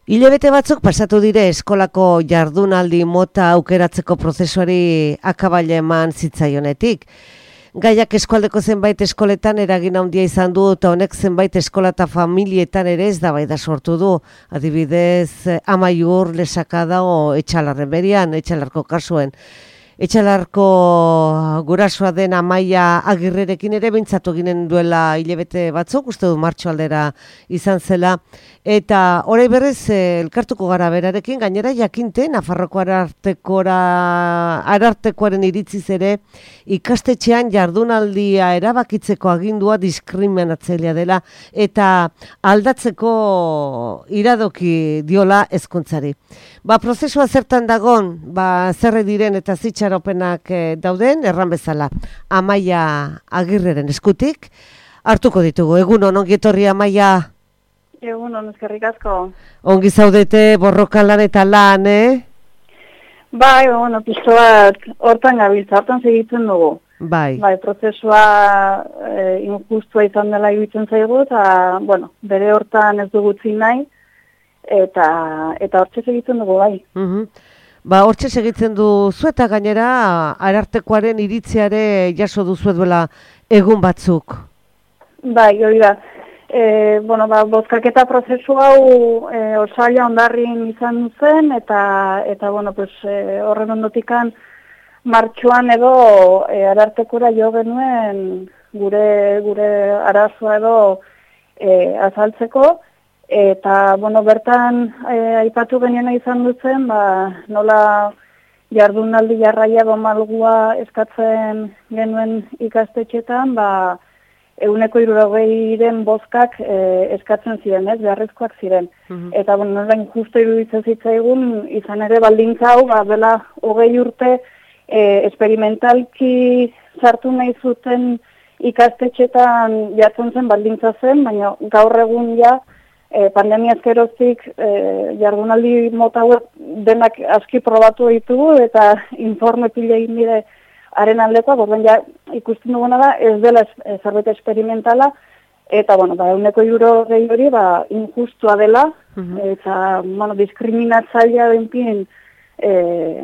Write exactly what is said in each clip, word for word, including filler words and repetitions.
Hilabete batzuk pasatu dire eskolako jardunaldi mota aukeratzeko prozesuari akabaila eman zitzaionetik. Gaiak eskualdeko zenbait eskoletan eragin handia izan du eta honek zenbait eskola eta familietan ere ez da baida sortu du. Adibidez, Amaiur, Lesakada o Etxalarren berian, Etxalarko kasuen. Etxalarko gurasoa den Amaia Agirrerekin ere bintzatu ginen duela hilabete batzuk, uste du martxo aldera izan zela. Eta orai berrez elkartuko gara berarekin, gainera jakinte, Nafarroko arartekora, arartekoaren iritziz ere, ikastetxean jardunaldia erabakitzeko agindua diskriminatzailea dela eta aldatzeko iradoki diola hezkuntzari. Ba, prozesua zertan dagon, ba, zerre diren eta zitxaropenak eh, dauden, erran bezala, Amaia Agirreren eskutik, hartuko ditugu. Egun on, ongi etorri Amaia. Egun on, eskerrik asko. Ongi zaudete borroka lan eta lan, eh? Bai, bueno, pixko bat hortan gabiltza, hortan segitzen dugu. Bai. Bai, prozesua e, injustua izan dela iruditzen zaigu, eta, bueno, bere hortan ez dugu utzi nahi, eta eta hortxe segitzen dugu, bai. Uh-huh. Ba, hortxe segitzen duzu eta gainera arartekoaren iritziare jaso duzu duela egun batzuk. Bai, hori da. E, bueno, ba, bozkaketa prozesu hau e, osaila ondarrin izan zen, eta, eta bueno, pues, e, horren ondotikan martxuan edo e, arartekora jo genuen gure, gure arazoa edo e, azaltzeko, eta, bueno, bertan e, aipatu geniena izan duzen, ba, nola jardunaldi jarraia malgua eskatzen genuen ikastetxetan, ba, eguneko hirurogeiren bozkak e, eskatzen ziren, ez, beharrezkoak ziren. Uh-huh. Eta, bueno, nola injusto iruditzen zitzaigun, izan ere baldintza hau, ba, dela hogei urte e, esperimentalki sartu nahi zuten ikastetxetan jartzen zen baldintza zen, baina gaur egun ja, e, pandemia ezkeroztik e, jardunaldi mota hauek denak aski probatu ditugu, eta informe pila egin dire haren aldekoa, borben ja ikusten duguna da, ez dela ez, zerbait esperimentala, eta, bueno, ba, eguneko hirurogei hori, ba, injustua dela, uh-huh. eta, bueno, diskriminatzailea denpien e,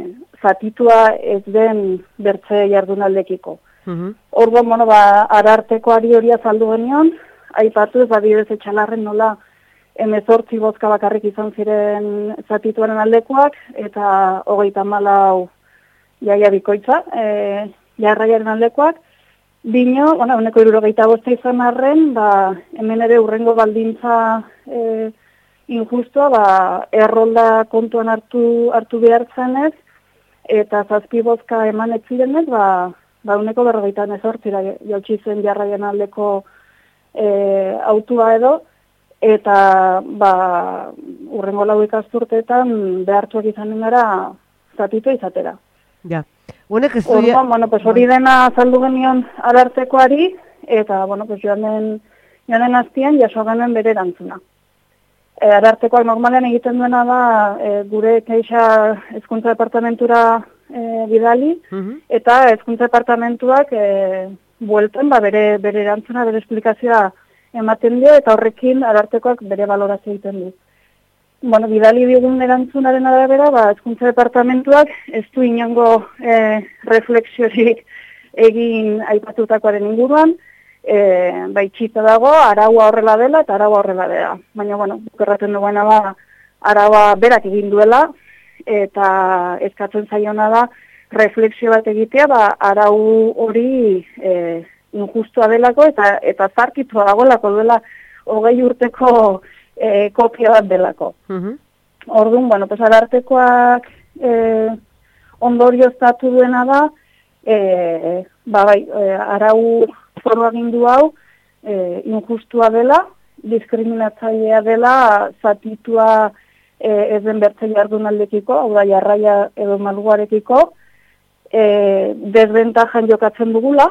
zatitua ez den bertze jardunaldekiko. Uh-huh. Orduan, bueno, ba, arartekoari hori azaldu genion, aipatu ez, badidez Etxalarren nola hemezortzi bozka bakarrik izan ziren zatituaren aldekoak, eta hogeita hamalau jaia bikoitza, e, jarraiaren aldekoak, bino, bueno, uneko hirurogeita bosta izan arren, ba, hemen ere urrengo baldintza e, injustua, ba, errolda kontuan hartu, hartu behartzenez, eta zazpi bozka eman etzirenez, ba, ba, uneko berrogeita nezortzira jautsi zen jarraian aldeko e, autua edo, eta ba, urrengo lau ikasturteetan behartuak izanen gara zatitu izatera. Ja. Honek ez du... Orduan, bueno, pues hori dena azaldu genion arartekoari, eta, bueno, pues joan den, joan den aztien jaso genen bere erantzuna. E, arartekoak normalen egiten duena da, e, gure keixa hezkuntza departamentura e, bidali, uh-huh. eta hezkuntza departamentuak e, buelten, ba, bere, bere erantzuna, bere esplikazioa ematen dio, eta horrekin arartekoak bere balorazio egiten du. Bueno, bidali digun erantzunaren arabera, ba, hezkuntza departamentuak ez du inongo e, reflexiorik egin aipatutakoaren inguruan, e, ba, itxita dago, araua horrela dela eta araua horrela dela. Baina, bueno, bukerraten duguena ba, araua berak egin duela, eta eskatzen zaiona da, refleksio bat egitea, ba, arau hori e, injustua delako, eta, eta zarkitua dagoelako duela hogei urteko E, kopia bat delako. Uh-huh. Orduan, bueno, pues arartekoak e, ondorioztatu duena da, e, ba, bai, e, arau foru agindu hau e, injustua dela, diskriminatzailea dela, zatitua e, ez den bertze jardunaldekiko, hau da jarraia edo malguarekiko, e, desbentajan jokatzen dugula,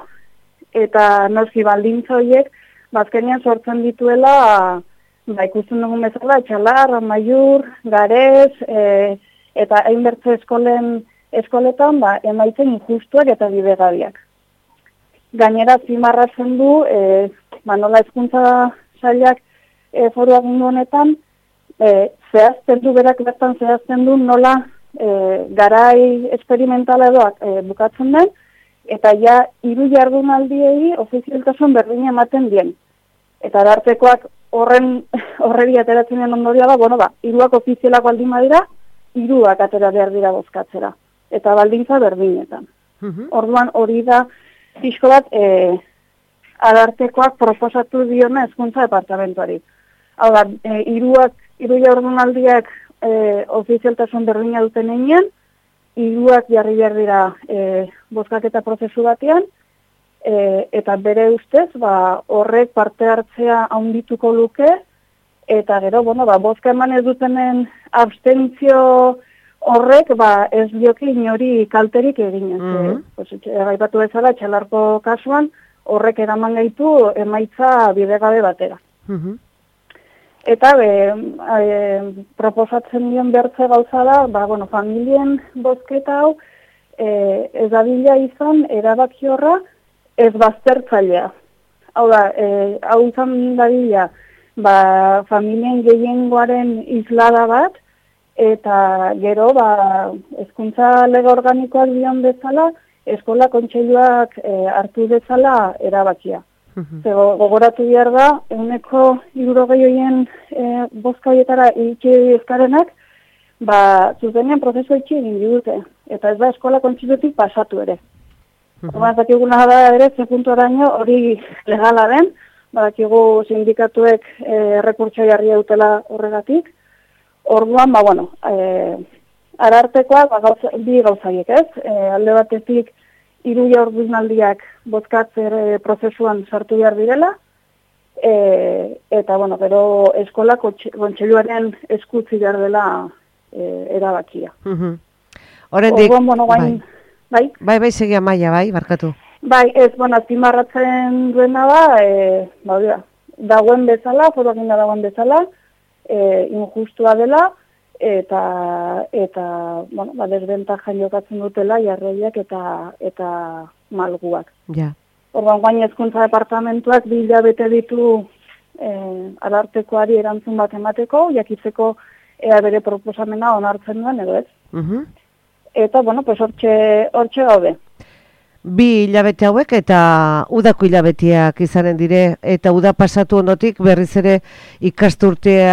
eta noski baldintza horiek, bazkenean sortzen dituela, ba, ikusten dugun bezala, Etxalar, Amaiur, Garez, e, eta hainbertze eskolen eskoletan, ba, emaitzen injustuak eta bidegabiak. Gainera, zimarratzen du, e, ba, nola hezkuntza sailak e, foru agindu honetan, e, zehazten du, berak bertan zehazten du nola e, garai esperimentala edoak e, bukatzen den, eta ja hiru jardunaldiei ofizialtasun berdina ematen dien. Eta arartekoak horren horreri ateratzen den ondoria da, bueno ba, hiruak ofizialak baldin badira, hiruak atera behar dira bozkatzera. Eta baldintza berdinetan. Uh-huh. Orduan hori da pixko bat e, arartekoak proposatu diona hezkuntza departamentuari. Hau da, e, hiruak, hiru jardunaldiak e, ofizialtasun berdina duten heinean, hiruak jarri behar dira e, bozkaketa prozesu batean, e, eta bere ustez, ba, horrek parte hartzea handituko luke, eta gero, bueno, ba, bozka eman ez dutenen abstentzio horrek, ba, ez dioki inori kalterik egin. Mm-hmm. Pues, gaipatu bezala, txalarko kasuan, horrek eraman gaitu emaitza bidegabe batera. Mm-hmm. Eta be, e, proposatzen dion bertze gauza da, ba, bueno, familien bozketa hau, e, ez dadila izan erabaki horra ez baztertzailea. Hau da, e, hau izan dadila, ba, familien gehiengoaren islada bat, eta gero, ba, hezkuntza lege organikoak dion bezala, eskola kontseiluak e, hartu bezala erabakia. Uh-huh. Zego, gogoratu behar da, eguneko hirurogei horien e, bozka horietara itxi ezkarenak, ba, zuzenean prozesua itxi egin dute, eta ez da eskola kontseilutik pasatu ere. Uh-huh. Orduan, dakiguna da ere, ze puntuaraino hori legala den, badakigu sindikatuek e, errekurtso jarri dutela horregatik. Orduan, ba, bueno, e, arartekoak ba, gauza, bi gauzaiek, ez? E, alde batetik, hiru jardunaldiak bozkatze e, prozesuan sartu behar direla, e, eta, bueno, gero eskola kontseiluaren eskutzi behar dela e, erabakia. Uh-huh. Oraindik, Orduan, bueno, bain, bai, bai, bai, bai segia maila, bai, barkatu. Bai, ez, bueno, azpimarratzen duena da, e, ba, dagoen bezala, foroakin da dagoen bezala, E, injustua dela, eta, eta bueno, ba, desbentajan jokatzen dutela jarraiak eta, eta malguak. Ja. Orduan, guain hezkuntza departamentuak bi hilabete ditu e, arartekoari erantzun bat emateko, jakitzeko ea bere proposamena onartzen duen, edo ez. Uh-huh. Eta, bueno, pues hortxe, hortxe gaude. Bi hilabete hauek eta udako hilabeteak izanen dire, eta uda pasatu ondotik berriz ere ikasturtea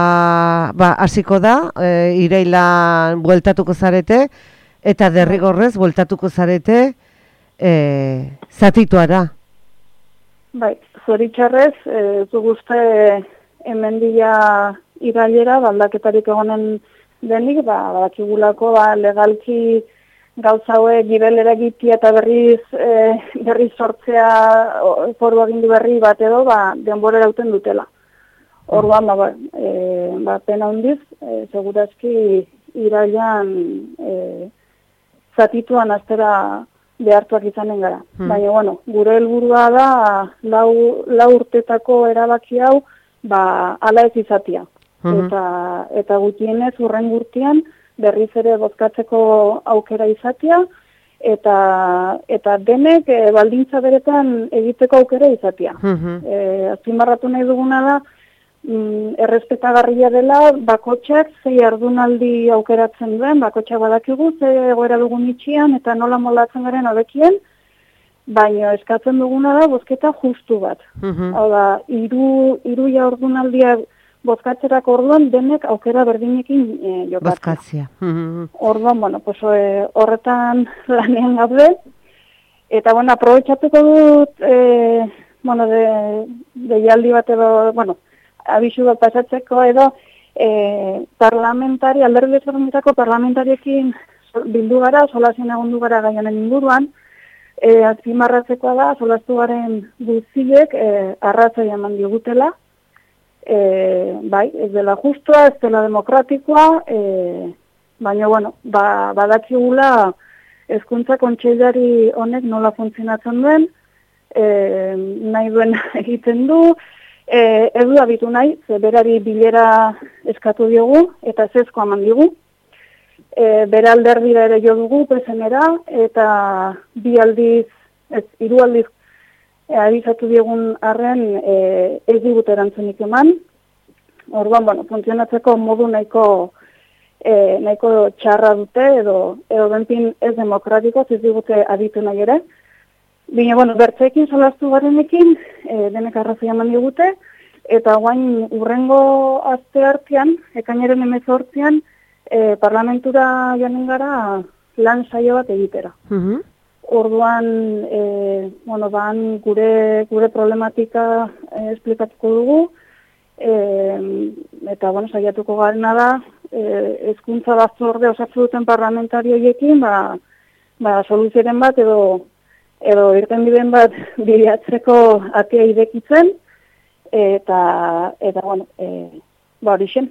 ba, hasiko da, e, irailan bueltatuko zarete, eta derrigorrez bueltatuko zarete e, zatituara. Bai, zoritxarrez, e, zu guzti hemendia irailera, baldaketarik egonen denik, ba, bakigulako ba, legalki gauza hauek gibelera egitea eta berriz, e, berriz sortzea foru agindu berri bat edo, ba, denbora erauten dutela. Orduan, ba, e, ba, pena hundiz, e, segurazki irailan e, zatituan aztera behartuak izanen gara. Hmm. Baina, bueno, gure helburua da lau, lau urtetako erabaki hau, ba, ala ez izatia. Hmm. Eta, eta gutienez urren gurtian, berriz ere bozkatzeko aukera izatea, eta, eta denek e, baldintza beretan egiteko aukera izatea. Uh-huh. E, azpimarratu nahi duguna da, mm, errespetagarria dela, bakotxak zei jardunaldi aukeratzen duen, bakotxak badakigu, ze egoera dugun itxian, eta nola moldatzen garen hobekien, baina eskatzen duguna da bozketa justu bat. Uh-huh. Hau da, hiru hiru jardunaldiak bozkatzerako orduan denek aukera berdinekin e, jokatzea. Bozkatzea. Orduan, bueno, pues, e, horretan lanean gaude. Eta, bueno, aprobetxatuko dut, e, bueno, de, de jaldi bat edo, bueno, abisu bat pasatzeko edo, e, parlamentari, alderdi ezberdinetako parlamentariekin bildu gara, solazien egondu gara gaianen inguruan, e, azpimarratzekoa da, solaztu garen guztiek e, arrazoi eman digutela, E, bai, ez dela justua, ez dela demokratikoa, e, baina, bueno, ba, badakigula hezkuntza kontseilari honek nola funtzionatzen duen, e, nahi duen egiten du, e, ez du abitu nahi, ze berari bilera eskatu diogu, eta zezko eman digu, e, bera alderdira ere jo dugu, pesenera, eta bi aldiz, ez, hiru aldiz, E, abizatu diegun arren e, ez digut erantzunik eman, Orduan, bueno, funtzionatzeko modu nahiko e, nahiko txarra dute, edo, edo benpin ez demokratiko, ez digute aditu nahi ere. Bine, bueno, bertzeekin solastu garenekin, e, denek arrazia eman digute, eta guain urrengo azte hartian, ekainaren emezortzian, e, parlamentura joanen gara lan saio bat egitera. Mhm. Orduan, e, bueno, ban gure, gure problematika e, esplikatuko dugu, e, eta, bueno, saiatuko garena da, e, hezkuntza batzorde osatu duten parlamentarioiekin, ba, ba, soluzioren bat edo, edo irtenbideen bat bilatzeko atea irekitzen, eta, eta, bueno, e, ba, horixen,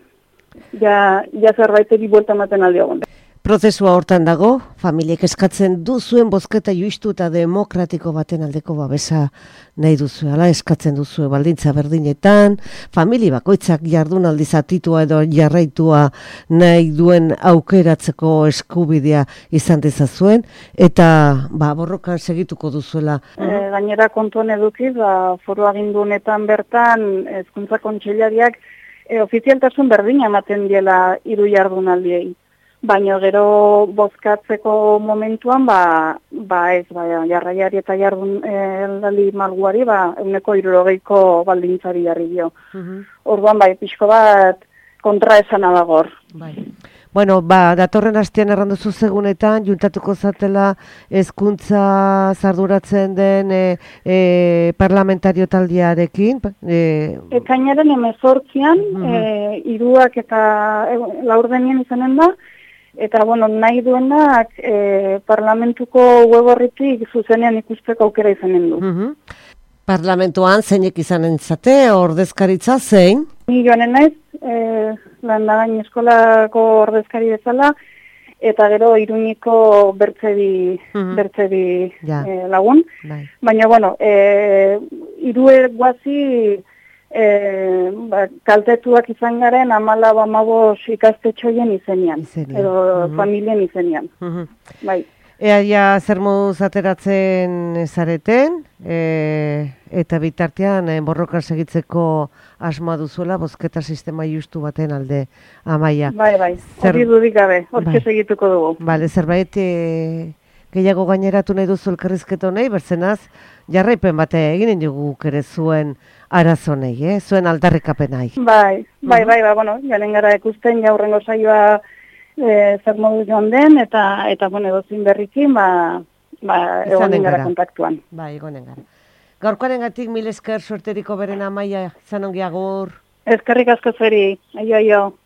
ja, ja zerbaiteri buelta ematen aldi egon. Prozesua hortan dago, familiek eskatzen duzuen bozketa justu eta demokratiko baten aldeko babesa nahi duzu, ala eskatzen duzu baldintza berdinetan, famili bakoitzak jardunaldi zatitua edo jarraitua nahi duen aukeratzeko eskubidea izan dezazuen, eta ba, borrokan segituko duzuela. E, gainera kontuan edukiz, ba, foru agindu honetan bertan, hezkuntza kontseilariak e, ofizialtasun berdina ematen diela hiru jardunaldiei. Baina gero bozkatzeko momentuan, ba, ba ez, ba, jarraiari eta jardun eldali malguari, ba, euneko hirurogeiko baldintzari jarri dio. Uh-huh. Orduan, bai, pixko bat kontra esana dagor. Bai. Bueno, ba, datorren hastean erranduzu segunetan, juntatuko zatela hezkuntza zarduratzen den e, e, parlamentario taldearekin. E... Ekainaren emezortzian, uh-huh. e, iruak eta e, laurdenien izanen da, eta, bueno, nahi duenak e, parlamentuko web horretik zuzenean ikusteko aukera izanen du. Uh-huh. Parlamentuan zeinek izanen zate, ordezkaritza zein? Ni joanen naiz, e, Landagain eskolako ordezkari bezala, eta gero Iruñiko bertzedi, uh-huh. bertzedi ja. e, lagun. Bai. Baina, bueno, e, irue guazi e, ba, kaltetuak izan garen amala bamabos ikastetxoien izenian, izenian. Edo uh-huh. familien izenian. Uh-huh. Bai. Ea ja zer moduz ateratzen zareten, e, eta bitartean e, borrokan segitzeko asmoa duzuela, bozketa sistema justu baten alde, Amaia. Bai, bai, Zer... hori dudik gabe, hortxe bai. segituko dugu. Bale, zerbait e, gehiago gaineratu nahi duzu elkarrizketo nahi, berzenaz, jarraipen bate eginen dugu ere zuen arazonei, eh? Zuen aldarrikapenai. Bai, bai, bai, bai, bueno, jalen gara ikusten, jaurrengo saioa e, zer modu joan den, eta, eta bueno, edozin berrikin, ba, ba egonen gara kontaktuan. Bai, egonen gara. Gaurkoaren gatik mil esker suerteriko beren Amaia, izan ongi agur. Eskerrik asko zeri, aio, aio.